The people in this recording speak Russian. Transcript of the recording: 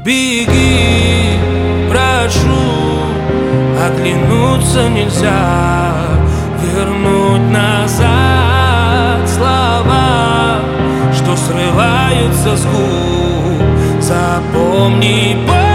Беги, прошу, оглянуться нельзя, вернуть назад слова, что срываются с губ. Запомни,